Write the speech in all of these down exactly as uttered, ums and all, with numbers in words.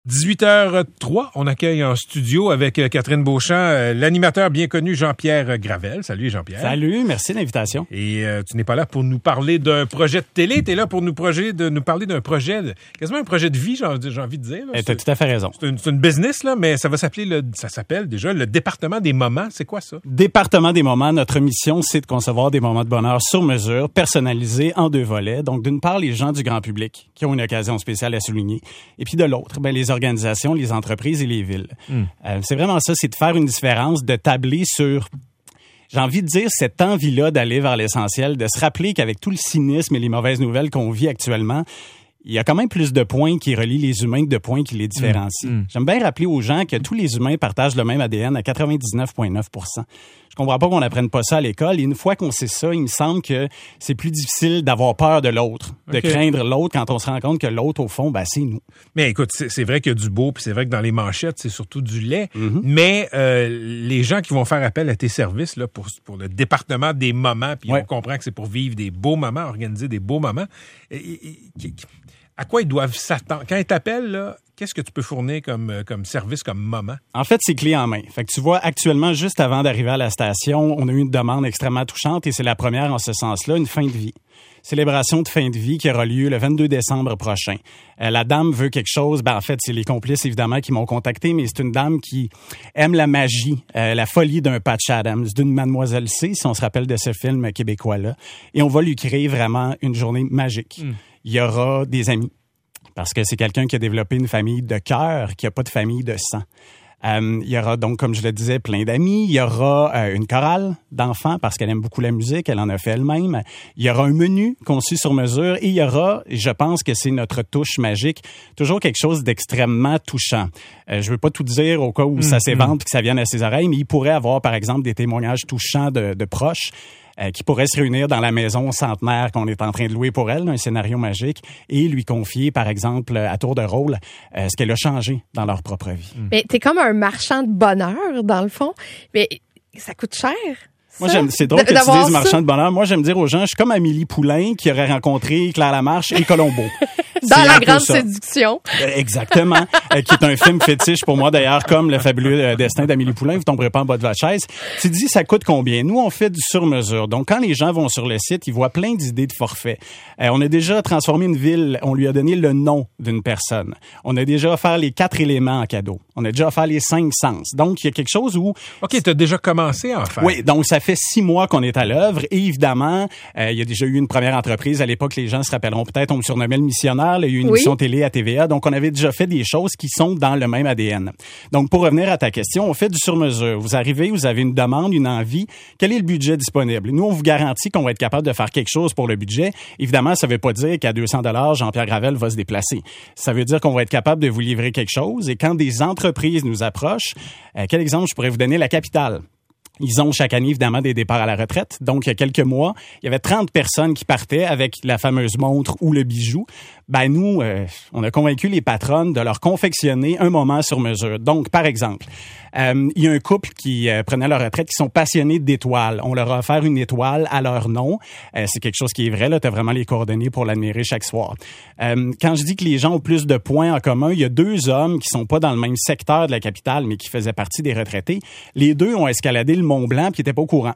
dix-huit heures zéro trois, on accueille en studio avec Catherine Beauchamp euh, l'animateur bien connu Jean-Pierre Gravel. Salut Jean-Pierre. Salut, merci de l'invitation. Et euh, tu n'es pas là pour nous parler d'un projet de télé, tu es là pour nous, projet de, nous parler d'un projet, de, quasiment un projet de vie, j'ai, j'ai envie de dire. Tu as tout à fait raison. C'est une, c'est une business, là, mais ça va s'appeler, le, ça s'appelle déjà le Département des moments. C'est quoi ça? Département des moments, notre mission, c'est de concevoir des moments de bonheur sur mesure, personnalisés en deux volets. Donc, d'une part, les gens du grand public qui ont une occasion spéciale à souligner. Et puis de l'autre, ben, les organisations, les entreprises et les villes. Mm. Euh, c'est vraiment ça, c'est de faire une différence, de tabler sur, j'ai envie de dire, cette envie-là d'aller vers l'essentiel, de se rappeler qu'avec tout le cynisme et les mauvaises nouvelles qu'on vit actuellement, il y a quand même plus de points qui relient les humains que de points qui les différencient. Mmh, mmh. J'aime bien rappeler aux gens que tous les humains partagent le même A D N à quatre-vingt-dix-neuf virgule neuf pour cent. Je comprends pas qu'on n'apprenne pas ça à l'école. Et une fois qu'on sait ça, il me semble que c'est plus difficile d'avoir peur de l'autre, de okay. craindre l'autre quand on se rend compte que l'autre, au fond, ben, c'est nous. Mais écoute, c'est, c'est vrai qu'il y a du beau, puis c'est vrai que dans les manchettes, c'est surtout du lait. Mmh. Mais euh, les gens qui vont faire appel à tes services là pour, pour le département des moments, puis ouais. on comprend que c'est pour vivre des beaux moments, organiser des beaux moments, et, et, et, à quoi ils doivent s'attendre? Quand ils t'appellent, là, qu'est-ce que tu peux fournir comme, comme service, comme moment? En fait, c'est clé en main. Fait que tu vois, actuellement, juste avant d'arriver à la station, on a eu une demande extrêmement touchante et c'est la première en ce sens-là, une fin de vie. Célébration de fin de vie qui aura lieu le vingt-deux décembre prochain. Euh, la dame veut quelque chose. Ben, en fait, c'est les complices, évidemment, qui m'ont contacté, mais c'est une dame qui aime la magie, euh, la folie d'un Patch Adams, d'une Mademoiselle C, si on se rappelle de ce film québécois-là. Et on va lui créer vraiment une journée magique. Mm. Il y aura des amis, parce que c'est quelqu'un qui a développé une famille de cœur, qui n'a pas de famille de sang. Euh, il y aura donc, comme je le disais, plein d'amis. Il y aura euh, une chorale d'enfants, parce qu'elle aime beaucoup la musique, elle en a fait elle-même. Il y aura un menu conçu sur mesure et il y aura, je pense que c'est notre touche magique, toujours quelque chose d'extrêmement touchant. Euh, je veux pas tout dire au cas où mmh, ça s'évente et que ça vienne à ses oreilles, mais il pourrait avoir, par exemple, des témoignages touchants de, de proches. Euh, qui pourrait se réunir dans la maison centenaire qu'on est en train de louer pour elle, un scénario magique, et lui confier, par exemple, à tour de rôle, euh, ce qu'elle a changé dans leur propre vie. Mais t'es comme un marchand de bonheur, dans le fond, mais ça coûte cher. Moi, j'aime, c'est drôle que tu dises marchand de bonheur. Moi, j'aime dire aux gens, je suis comme Amélie Poulain qui aurait rencontré Claire Lamarche et Colombo. Dans c'est La Grande Séduction. Exactement. euh, qui est un film fétiche pour moi, d'ailleurs, comme Le fabuleux euh, destin d'Amélie Poulain. Vous tomberez pas en bas de votre chaise. Tu dis, ça coûte combien? Nous, on fait du sur-mesure. Donc, quand les gens vont sur le site, ils voient plein d'idées de forfaits. Euh, on a déjà transformé une ville. On lui a donné le nom d'une personne. On a déjà offert les quatre éléments en cadeau. On a déjà offert les cinq sens. Donc, il y a quelque chose où... OK, tu as déjà commencé à en faire. Oui, donc ça fait six mois qu'on est à l'œuvre. Et évidemment, euh, il y a déjà eu une première entreprise. À l'époque, les gens se rappelleront peut-être, on me surnommait le missionnaire. Il y a eu une oui. émission télé à T V A. Donc, on avait déjà fait des choses qui sont dans le même A D N. Donc, pour revenir à ta question, on fait du sur-mesure. Vous arrivez, vous avez une demande, une envie. Quel est le budget disponible? Nous, on vous garantit qu'on va être capable de faire quelque chose pour le budget. Évidemment, ça ne veut pas dire qu'à deux cents dollars, Jean-Pierre Gravel va se déplacer. Ça veut dire qu'on va être capable de vous livrer quelque chose. Et quand des entreprises nous approchent, euh, quel exemple je pourrais vous donner? La capitale. Ils ont chaque année, évidemment, des départs à la retraite. Donc, il y a quelques mois, il y avait trente personnes qui partaient avec la fameuse montre ou le bijou. Ben nous, euh, on a convaincu les patronnes de leur confectionner un moment sur mesure. Donc, par exemple, euh, il y a un couple qui euh, prenait leur retraite, qui sont passionnés d'étoiles. On leur a offert une étoile à leur nom. Euh, c'est quelque chose qui est vrai, là. Tu as vraiment les coordonnées pour l'admirer chaque soir. Euh, quand je dis que les gens ont plus de points en commun, il y a deux hommes qui sont pas dans le même secteur de la capitale, mais qui faisaient partie des retraités. Les deux ont escaladé le Mont-Blanc puis ils n'étaient pas au courant.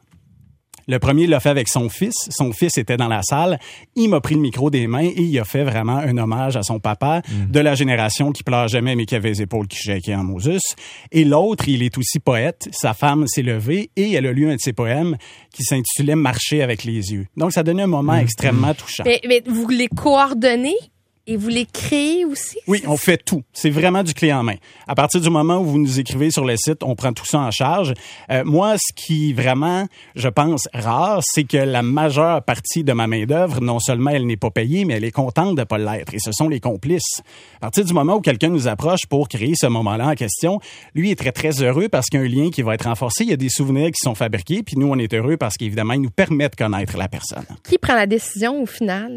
Le premier l'a fait avec son fils. Son fils était dans la salle. Il m'a pris le micro des mains et il a fait vraiment un hommage à son papa mmh. de la génération qui pleure jamais mais qui avait les épaules qui shakeaient en Moses. Et l'autre, il est aussi poète. Sa femme s'est levée et elle a lu un de ses poèmes qui s'intitulait « Marcher avec les yeux ». Donc, ça donnait un moment mmh. extrêmement touchant. Mais, mais vous les coordonnez? Et vous les créez aussi? Oui, on fait tout. C'est vraiment du clé en main. À partir du moment où vous nous écrivez sur le site, on prend tout ça en charge. Euh, moi, ce qui vraiment, je pense, rare, c'est que la majeure partie de ma main-d'œuvre, non seulement elle n'est pas payée, mais elle est contente de pas l'être. Et ce sont les complices. À partir du moment où quelqu'un nous approche pour créer ce moment-là en question, lui est très, très heureux parce qu'il y a un lien qui va être renforcé. Il y a des souvenirs qui sont fabriqués. Puis nous, on est heureux parce qu'évidemment, ils nous permettent de connaître la personne. Qui prend la décision au final?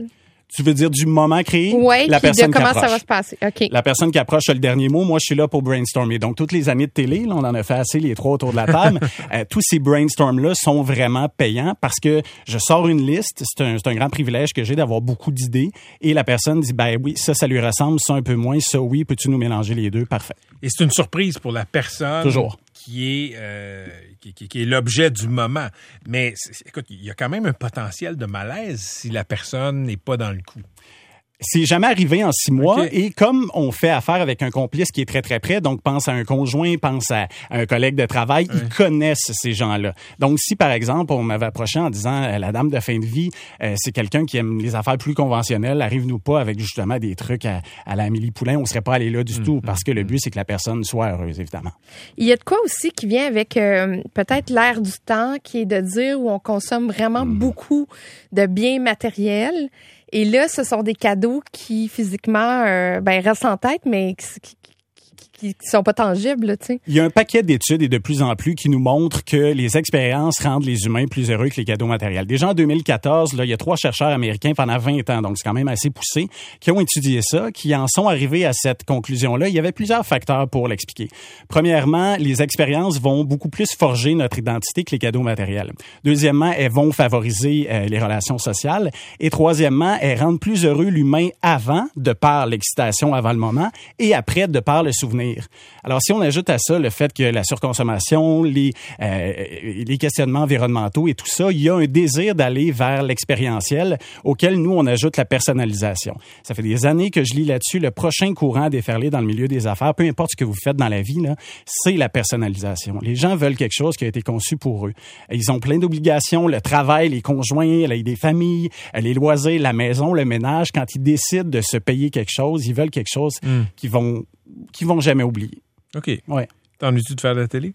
Tu veux dire du moment créé? Oui, la puis personne de comment qui approche. ça va se passer. OK. La personne qui approche a le dernier mot. Moi, je suis là pour brainstormer. Donc, toutes les années de télé, là, on en a fait assez, les trois autour de la table. euh, tous ces brainstorms-là sont vraiment payants parce que je sors une liste. C'est un, c'est un grand privilège que j'ai d'avoir beaucoup d'idées. Et la personne dit, ben oui, ça, ça lui ressemble, ça un peu moins, ça oui, peux-tu nous mélanger les deux? Parfait. Et c'est une surprise pour la personne. Toujours. Qui est, euh, qui, qui, qui est l'objet du moment. Mais écoute, il y a quand même un potentiel de malaise si la personne n'est pas dans le coup. C'est jamais arrivé en six mois. Okay. Et comme on fait affaire avec un complice qui est très, très près, donc pense à un conjoint, pense à un collègue de travail, ouais. Ils connaissent ces gens-là. Donc, si, par exemple, on m'avait approché en disant euh, la dame de fin de vie, euh, c'est quelqu'un qui aime les affaires plus conventionnelles, arrive-nous pas avec justement des trucs à, à la Amélie Poulain, on serait pas allé là du mmh, tout, parce que le but, c'est que la personne soit heureuse, évidemment. Il y a de quoi aussi qui vient avec euh, peut-être l'air du temps, qui est de dire où on consomme vraiment mmh. beaucoup de biens matériels. Et là, ce sont des cadeaux qui, physiquement, euh, ben, restent en tête, mais qui, qui, qui, qui sont pas tangibles, tu sais. Il y a un paquet d'études et de plus en plus qui nous montrent que les expériences rendent les humains plus heureux que les cadeaux matériels. Déjà en deux mille quatorze, là, il y a trois chercheurs américains pendant vingt ans, donc c'est quand même assez poussé, qui ont étudié ça, qui en sont arrivés à cette conclusion-là. Il y avait plusieurs facteurs pour l'expliquer. Premièrement, les expériences vont beaucoup plus forger notre identité que les cadeaux matériels. Deuxièmement, elles vont favoriser euh, les relations sociales. Et troisièmement, elles rendent plus heureux l'humain avant, de par l'excitation avant le moment, et après, de par le souvenir. Alors, si on ajoute à ça le fait que la surconsommation, les, euh, les questionnements environnementaux et tout ça, il y a un désir d'aller vers l'expérientiel auquel nous, on ajoute la personnalisation. Ça fait des années que je lis là-dessus. Le prochain courant à déferler dans le milieu des affaires, peu importe ce que vous faites dans la vie, là, c'est la personnalisation. Les gens veulent quelque chose qui a été conçu pour eux. Ils ont plein d'obligations, le travail, les conjoints, les familles, les loisirs, la maison, le ménage. Quand ils décident de se payer quelque chose, ils veulent quelque chose mm. qu'ils vont qu'ils vont jamais oublier. OK. Ouais. T'ennuies-tu de faire de la télé?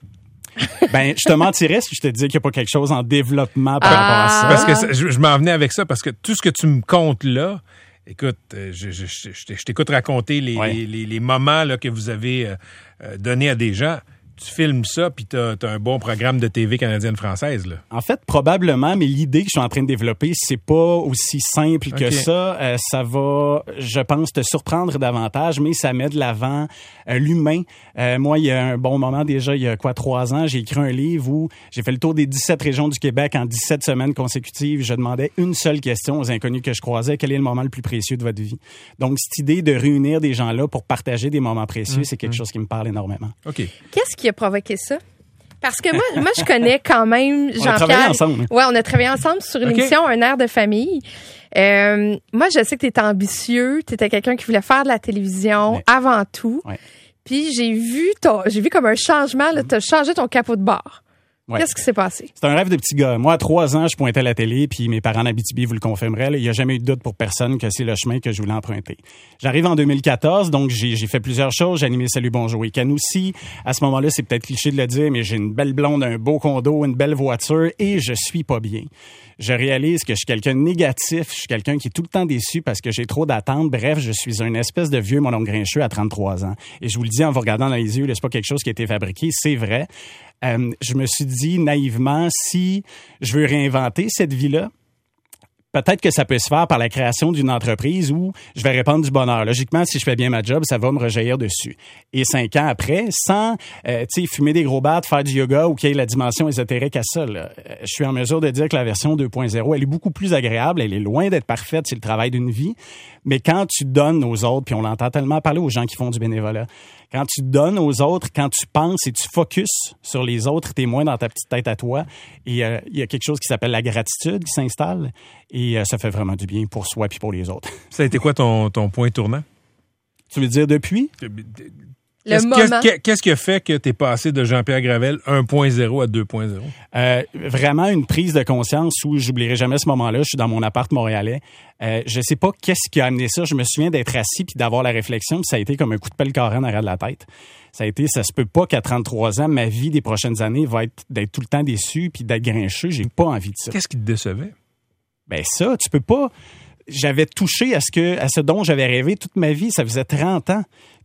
Ben, je te mentirais si je te disais qu'il n'y a pas quelque chose en développement par ah. rapport à ça. Parce que ça, je, je m'en venais avec ça, parce que tout ce que tu me comptes là, écoute, je, je, je, je t'écoute raconter les, ouais. les, les, les moments là, que vous avez euh, donnés à des gens. Tu filmes ça, puis tu as un bon programme de T V canadienne-française, là. En fait, probablement, mais l'idée que je suis en train de développer, c'est pas aussi simple okay. que ça. Euh, ça va, je pense, te surprendre davantage, mais ça met de l'avant euh, l'humain. Euh, moi, il y a un bon moment déjà, il y a quoi, trois ans, j'ai écrit un livre où j'ai fait le tour des dix-sept régions du Québec en dix-sept semaines consécutives. Je demandais une seule question aux inconnus que je croisais. Quel est le moment le plus précieux de votre vie? Donc, cette idée de réunir des gens là pour partager des moments précieux, mmh, c'est quelque mmh. chose qui me parle énormément. OK. Qu'est-ce qui a provoqué ça? Parce que moi, moi je connais quand même Jean-Pierre. On a travaillé ensemble. Ouais, on a travaillé ensemble sur une okay. émission, Un air de famille. Euh, moi, je sais que tu étais ambitieux, tu étais quelqu'un qui voulait faire de la télévision ouais. avant tout. Ouais. Puis j'ai vu ton, j'ai vu comme un changement, tu as changé ton capot de bar. Ouais. Qu'est-ce qui s'est passé? C'est un rêve de petit gars. Moi, à trois ans, je pointais à la télé, puis mes parents d'Abitibi vous le confirmeraient. Là, il n'y a jamais eu de doute pour personne que c'est le chemin que je voulais emprunter. J'arrive en deux mille quatorze, donc j'ai, j'ai fait plusieurs choses. J'ai animé Salut, bonjour et Canoussi. À ce moment-là, c'est peut-être cliché de le dire, mais j'ai une belle blonde, un beau condo, une belle voiture, et je suis pas bien. Je réalise que je suis quelqu'un de négatif, je suis quelqu'un qui est tout le temps déçu parce que j'ai trop d'attentes. Bref, je suis une espèce de vieux mononcle grincheux à trente-trois ans. Et je vous le dis en vous regardant dans les yeux, là, c'est pas quelque chose qui a été fabriqué, c'est vrai. Euh, je me suis dit naïvement, si je veux réinventer cette vie-là, peut-être que ça peut se faire par la création d'une entreprise où je vais répandre du bonheur. Logiquement, si je fais bien ma job, ça va me rejaillir dessus. Et cinq ans après, sans euh, tu sais, fumer des gros battes, faire du yoga ou qu'il y ait la dimension ésotérique à ça, là, je suis en mesure de dire que la version deux point zéro, elle est beaucoup plus agréable, elle est loin d'être parfaite, c'est le travail d'une vie. Mais quand tu donnes aux autres, puis on l'entend tellement parler aux gens qui font du bénévolat, quand tu donnes aux autres, quand tu penses et tu focuses sur les autres, t'es moins dans ta petite tête à toi. Et il euh, y a quelque chose qui s'appelle la gratitude qui s'installe. Et euh, ça fait vraiment du bien pour soi puis pour les autres. Ça a été quoi ton, ton point tournant? Tu veux dire depuis? Le qu'est-ce, moment. Qu'est-ce, qu'est-ce qui a fait que tu es passé de Jean-Pierre Gravel un point zéro à deux point zéro? Euh, vraiment une prise de conscience où j'oublierai jamais ce moment-là. Je suis dans mon appart montréalais. Euh, je sais pas qu'est-ce qui a amené ça. Je me souviens d'être assis puis d'avoir la réflexion. Puis ça a été comme un coup de pelle carré en arrière de la tête. Ça a été, ça se peut pas qu'à trente-trois ans, ma vie des prochaines années va être d'être tout le temps déçu puis d'être grincheux. J'ai pas envie de ça. Qu'est-ce qui te décevait? Ben ça, tu peux pas. J'avais touché à ce que, à ce dont j'avais rêvé toute ma vie. Ça faisait trente ans.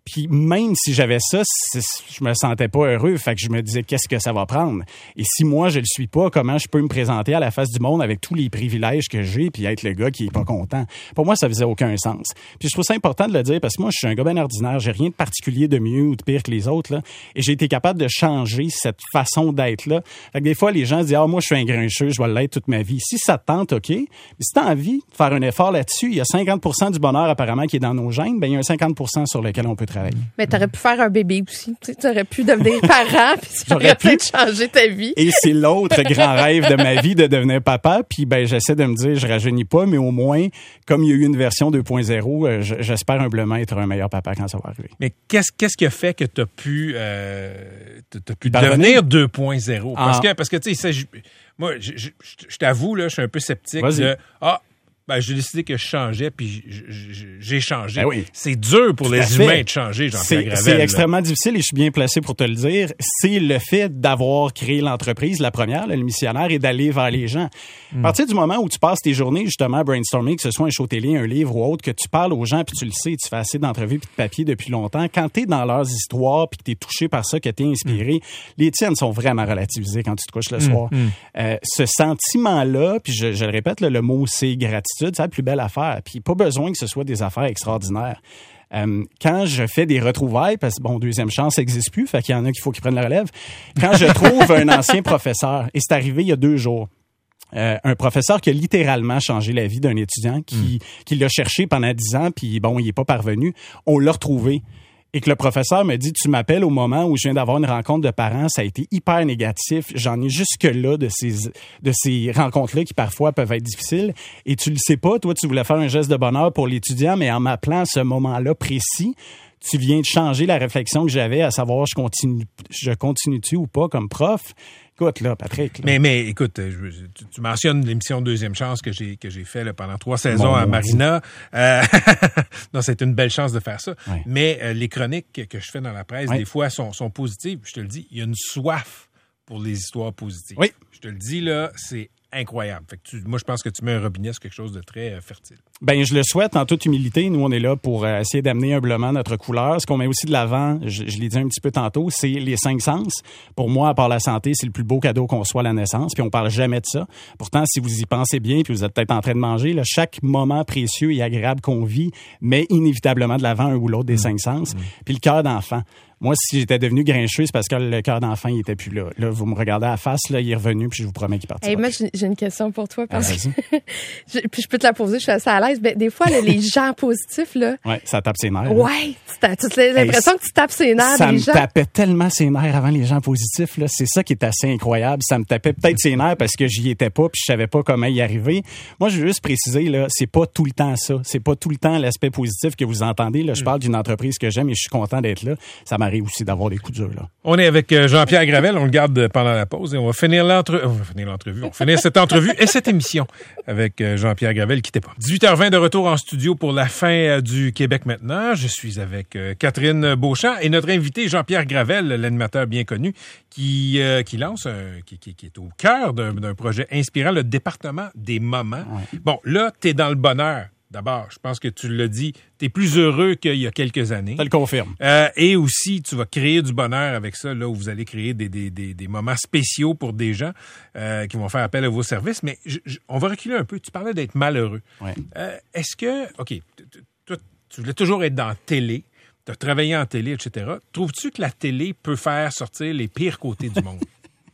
Puis même si j'avais ça, je me sentais pas heureux. Fait que je me disais, qu'est-ce que ça va prendre? Et si moi, je le suis pas, comment je peux me présenter à la face du monde avec tous les privilèges que j'ai puis être le gars qui est pas content? Pour moi, ça faisait aucun sens. Puis je trouve ça important de le dire parce que moi, je suis un gars bien ordinaire. J'ai rien de particulier de mieux ou de pire que les autres, là. Et j'ai été capable de changer cette façon d'être-là. Fait que des fois, les gens se disent, ah, moi, je suis un grincheux, je vais l'être toute ma vie. Si ça te tente, OK. Mais si t'as envie de faire un effort là-dessus, il y a cinquante pour cent du bonheur apparemment qui est dans nos gènes, ben il y a un cinquante pour cent sur lequel on peut travailler. Mais t'aurais pu faire un bébé aussi. Tu aurais pu devenir parent, puis ça aurait peut-être changé ta vie. Et c'est l'autre grand rêve de ma vie, de devenir papa. Puis ben j'essaie de me dire, je rajeunis pas, mais au moins, comme il y a eu une version deux point zéro, euh, j'espère humblement être un meilleur papa quand ça va arriver. Mais qu'est-ce, qu'est-ce qui a fait que tu as pu, euh, t'as pu devenir deux point zéro? Parce ah. que, parce que tu sais, moi, je, je, je t'avoue, là, je suis un peu sceptique. Vas-y. De, ah, ben, j'ai décidé que je changeais, puis j'ai changé. Ben oui. C'est dur pour Tout les humains de changer, Jean-Pierre Gravel. C'est extrêmement difficile et je suis bien placé pour te le dire. C'est le fait d'avoir créé l'entreprise, la première, là, le missionnaire, et d'aller vers les gens. Mm. À partir du moment où tu passes tes journées, justement, à brainstorming, que ce soit un show télé, un livre ou autre, que tu parles aux gens, puis tu le sais, tu fais assez d'entrevues puis de papier depuis longtemps, quand tu es dans leurs histoires puis que tu es touché par ça, que tu es inspiré, mm. les tiennes sont vraiment relativisées quand tu te couches le mm. soir. Mm. Euh, ce sentiment-là, puis je, je le répète, là, le mot c'est gratitude, c'est la plus belle affaire. Puis pas besoin que ce soit des affaires extraordinaires. Euh, quand je fais des retrouvailles, parce que bon, deuxième chance n'existe plus, fait qu'il y en a qu'il faut qu'ils prennent la relève. Quand je trouve un ancien professeur, et c'est arrivé il y a deux jours, euh, un professeur qui a littéralement changé la vie d'un étudiant, qui, mmh. qui l'a cherché pendant dix ans, puis bon, il n'est pas parvenu. On l'a retrouvé. Et que le professeur me dit, tu m'appelles au moment où je viens d'avoir une rencontre de parents, ça a été hyper négatif. J'en ai jusque-là de ces, de ces rencontres-là qui parfois peuvent être difficiles. Et tu le sais pas, toi, tu voulais faire un geste de bonheur pour l'étudiant, mais en m'appelant à ce moment-là précis, tu viens de changer la réflexion que j'avais à savoir je continue, je continue-tu ou pas comme prof. Écoute, là, Patrick. Là. Mais, mais écoute, je, tu, tu mentionnes l'émission Deuxième Chance que j'ai que j'ai fait là, pendant trois saisons Mon à Marina. Euh, non, c'est une belle chance de faire ça. Ouais. Mais euh, les chroniques que je fais dans la presse, ouais. des fois, sont, sont positives. Je te le dis, il y a une soif pour les histoires positives. Oui. Je te le dis, là, c'est incroyable. Fait que tu, moi, je pense que tu mets un robinet sur quelque chose de très euh, fertile. Ben, je le souhaite en toute humilité. Nous, on est là pour euh, essayer d'amener humblement notre couleur. Ce qu'on met aussi de l'avant, je, je l'ai dit un petit peu tantôt, c'est les cinq sens. Pour moi, à part la santé, c'est le plus beau cadeau qu'on soit à la naissance. Puis on parle jamais de ça. Pourtant, si vous y pensez bien, puis vous êtes peut-être en train de manger, là, chaque moment précieux et agréable qu'on vit met inévitablement de l'avant un ou l'autre des mmh. cinq sens. Mmh. Puis le cœur d'enfant. Moi, si j'étais devenu grincheux, c'est parce que le cœur d'enfant, il était plus là. Là, vous me regardez à la face, là, il est revenu, puis je vous promets qu'il partira. Hey, moi, j'ai une question pour toi, parce ah, que je, puis je peux te la poser, je suis assez à l'aise. Ben, des fois, là, les gens positifs, là. Ouais, ça tape ses nerfs. Ouais, tu as l'impression hey, que tu tapes ses nerfs ça des gens. Ça me tapait tellement ses nerfs avant les gens positifs, là. C'est ça qui est assez incroyable. Ça me tapait peut-être ses nerfs parce que j'y étais pas, puis je savais pas comment y arriver. Moi, je veux juste préciser, là, c'est pas tout le temps ça. C'est pas tout le temps l'aspect positif que vous entendez. Là, je parle d'une entreprise que j'aime et je suis content d'être là. Ça m'arrive aussi d'avoir des coups dur, là. On est avec Jean-Pierre Gravel, on le garde pendant la pause et on va finir l'entrevue. On va finir l'entrevue. On va finir cette entrevue et cette émission avec Jean-Pierre Gravel. Quittez pas. dix-huit heures vingt de retour en studio pour la fin du Québec maintenant. Je suis avec Catherine Beauchamp et notre invité Jean-Pierre Gravel, l'animateur bien connu, qui, euh, qui lance, un, qui, qui, qui est au cœur d'un, d'un projet inspirant, le département des moments. Ouais. Bon, là, t'es dans le bonheur. D'abord, je pense que tu l'as dit, tu es plus heureux qu'il y a quelques années. Ça le confirme. Euh, et aussi, tu vas créer du bonheur avec ça, là où vous allez créer des, des, des, des moments spéciaux pour des gens euh, qui vont faire appel à vos services. Mais je, je, on va reculer un peu. Tu parlais d'être malheureux. Ouais. Euh, est-ce que, OK, toi, tu voulais toujours être dans la télé, tu as travaillé en télé, et cetera. Trouves-tu que la télé peut faire sortir les pires côtés du monde?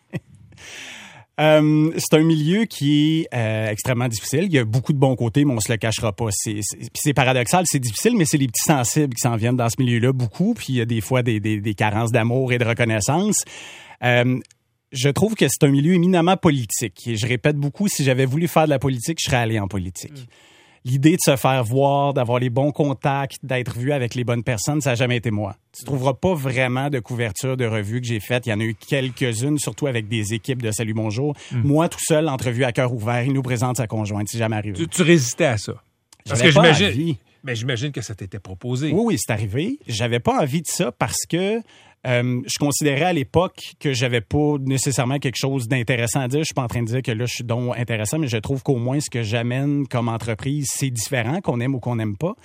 Euh, c'est un milieu qui est euh, extrêmement difficile. Il y a beaucoup de bons côtés, mais on se le cachera pas. C'est, c'est, puis c'est paradoxal, c'est difficile, mais c'est les petits sensibles qui s'en viennent dans ce milieu-là beaucoup. Puis il y a des fois des, des, des carences d'amour et de reconnaissance. Euh, je trouve que c'est un milieu éminemment politique. Et je répète beaucoup, si j'avais voulu faire de la politique, je serais allé en politique. Mmh. L'idée de se faire voir, d'avoir les bons contacts, d'être vu avec les bonnes personnes, ça n'a jamais été moi. Tu ne trouveras pas vraiment de couverture de revue que j'ai faite. Il y en a eu quelques-unes, surtout avec des équipes de Salut Bonjour. Mm. Moi, tout seul, entrevue à cœur ouvert, il nous présente sa conjointe. C'est jamais arrivé. Tu, tu résistais à ça? Parce J'avais que pas j'imagine, envie. Mais j'imagine que ça t'était proposé. Oui, oui, c'est arrivé. J'avais pas envie de ça parce que Euh, je considérais à l'époque que j'avais pas nécessairement quelque chose d'intéressant à dire. Je suis pas en train de dire que là, je suis donc intéressant, mais je trouve qu'au moins ce que j'amène comme entreprise, c'est différent, qu'on aime ou qu'on n'aime pas.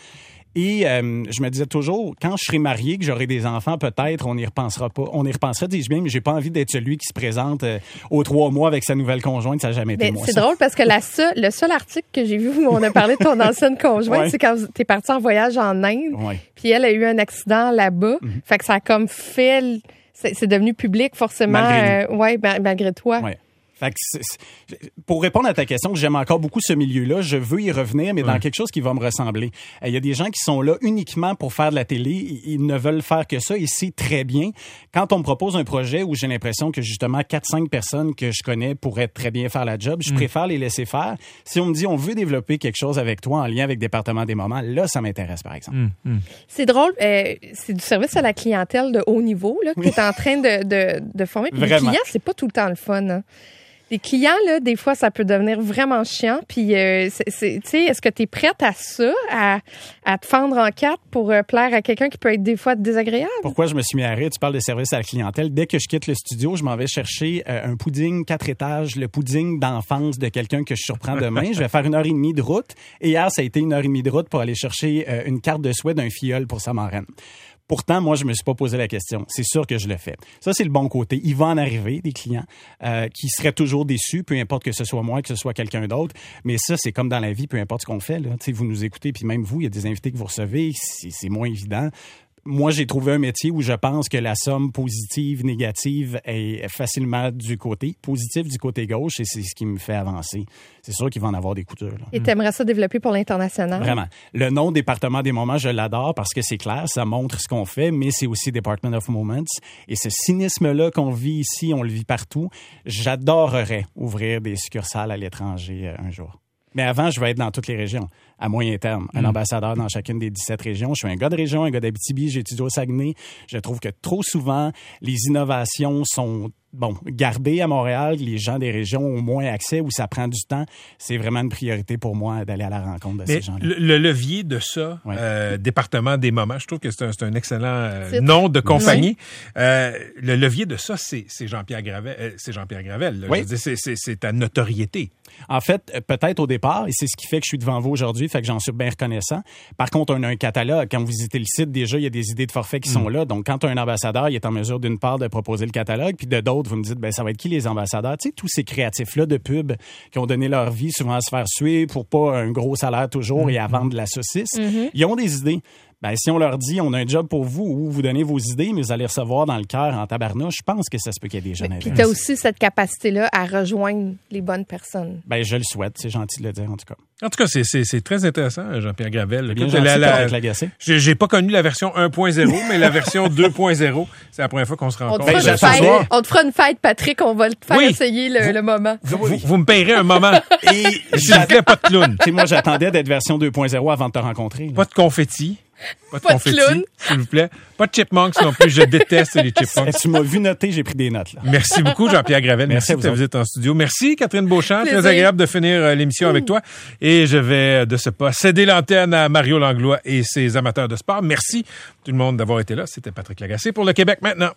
Et euh, je me disais toujours, quand je serai marié, que j'aurai des enfants, peut-être, on n'y repensera pas. On y repensera, dis-je bien, mais j'ai pas envie d'être celui qui se présente euh, aux trois mois avec sa nouvelle conjointe. Ça n'a jamais été mais moi. C'est ça. drôle parce que la seule, le seul article que j'ai vu où on a parlé de ton ancienne conjointe, ouais. c'est quand t'es parti en voyage en Inde. Ouais. Puis elle a eu un accident là-bas. Mm-hmm. Fait que ça a comme fait... C'est, c'est devenu public, forcément. Malgré nous. Euh, ouais, malgré toi. Ouais. Fait que c'est, c'est, pour répondre à ta question, j'aime encore beaucoup ce milieu-là. Je veux y revenir, mais ouais. dans quelque chose qui va me ressembler. Il y a des gens qui sont là uniquement pour faire de la télé. Ils ne veulent faire que ça et c'est très bien. Quand on me propose un projet où j'ai l'impression que justement quatre cinq personnes que je connais pourraient très bien faire la job, je mmh. préfère les laisser faire. Si on me dit on veut développer quelque chose avec toi en lien avec Département des moments, là, ça m'intéresse, par exemple. Mmh. Mmh. C'est drôle. Euh, c'est du service à la clientèle de haut niveau là, que oui. tu es en train de, de, de former. Puis les clients, c'est pas tout le temps le fun. Hein. Les clients, là, des fois, ça peut devenir vraiment chiant. Puis, euh, c'est, c'est, tu sais, est-ce que tu es prête à ça, à, à te fendre en quatre pour euh, plaire à quelqu'un qui peut être des fois désagréable? Pourquoi je me suis mis à rire? Tu parles de service à la clientèle. Dès que je quitte le studio, je m'en vais chercher euh, un pudding quatre étages, le pudding d'enfance de quelqu'un que je surprends demain. Je vais faire une heure et demie de route. Et hier, ça a été une heure et demie de route pour aller chercher euh, une carte de souhait d'un filleul pour sa marraine. Pourtant, moi, je me suis pas posé la question. C'est sûr que je le fais. Ça, c'est le bon côté. Il va en arriver des clients euh, qui seraient toujours déçus, peu importe que ce soit moi, que ce soit quelqu'un d'autre. Mais ça, c'est comme dans la vie, peu importe ce qu'on fait. Là. Vous nous écoutez, puis même vous, il y a des invités que vous recevez, c'est, c'est moins évident. Moi, j'ai trouvé un métier où je pense que la somme positive, négative est facilement du côté positif, du côté gauche, et c'est ce qui me fait avancer. C'est sûr qu'il va en avoir des coutures. Là. Et t'aimerais ça développer pour l'international? Vraiment. Le nom Département des moments, je l'adore parce que c'est clair, ça montre ce qu'on fait, mais c'est aussi Department of Moments. Et ce cynisme-là qu'on vit ici, on le vit partout. J'adorerais ouvrir des succursales à l'étranger un jour. Mais avant, je vais être dans toutes les régions, à moyen terme. Un mmh. ambassadeur dans chacune des dix-sept régions. Je suis un gars de région, un gars d'Abitibi, j'ai étudié au Saguenay. Je trouve que trop souvent, les innovations sont... Bon, garder à Montréal, les gens des régions ont moins accès, où ça prend du temps. C'est vraiment une priorité pour moi d'aller à la rencontre de Mais ces gens-là. Le, le levier de ça, ouais. euh, Département des moments, je trouve que c'est un, c'est un excellent euh, nom de compagnie. Oui. Euh, le levier de ça, c'est, c'est Jean-Pierre Gravel. Euh, c'est Jean-Pierre Gravel. Oui. Je veux dire, c'est, c'est, c'est ta notoriété. En fait, peut-être au départ, et c'est ce qui fait que je suis devant vous aujourd'hui, fait que j'en suis bien reconnaissant. Par contre, on a un catalogue. Quand vous visitez le site, déjà, il y a des idées de forfait qui mmh. sont là. Donc, quand un ambassadeur, il est en mesure d'une part de proposer le catalogue, puis de d'autres, vous me dites, ben ça va être qui les ambassadeurs? Tu sais, tous ces créatifs-là de pub qui ont donné leur vie souvent à se faire suer pour pas un gros salaire toujours mmh. et à vendre de la saucisse. Mmh. Ils ont des idées. Ben, si on leur dit, on a un job pour vous, où vous donnez vos idées, mais vous allez recevoir dans le cœur en tabarnouche, je pense que ça se peut qu'il y ait des jeunes intéressés. Puis tu as aussi cette capacité-là à rejoindre les bonnes personnes. Ben, je le souhaite. C'est gentil de le dire, en tout cas. En tout cas, c'est, c'est, c'est très intéressant, Jean-Pierre Gravel. Bien gentil, la, la, la, j'ai, j'ai pas connu la version un point zéro, mais la version deux point zéro, c'est la première fois qu'on se rencontre. On te fera, ben, une, fête, on te fera une fête, Patrick, on va te faire oui. essayer le, vous, le moment. Vous, vous, vous me payerez un moment. Et s'il vous plaît, pas de clown. Tu sais, moi, j'attendais d'être version deux point zéro avant de te rencontrer. Là. Pas de confetti. Pas de pas confetti, de clown. S'il vous plaît. Pas de chipmunks non plus. Je déteste les chipmunks. Tu m'as vu noter, j'ai pris des notes. Là. Merci beaucoup, Jean-Pierre Gravel. Merci, Merci de ta visite en studio. Merci, Catherine Beauchamp. Plaisir. Très agréable de finir euh, l'émission mmh. avec toi. Et je vais, de ce pas, céder l'antenne à Mario Langlois et ses amateurs de sport. Merci tout le monde d'avoir été là. C'était Patrick Lagacé pour le Québec maintenant.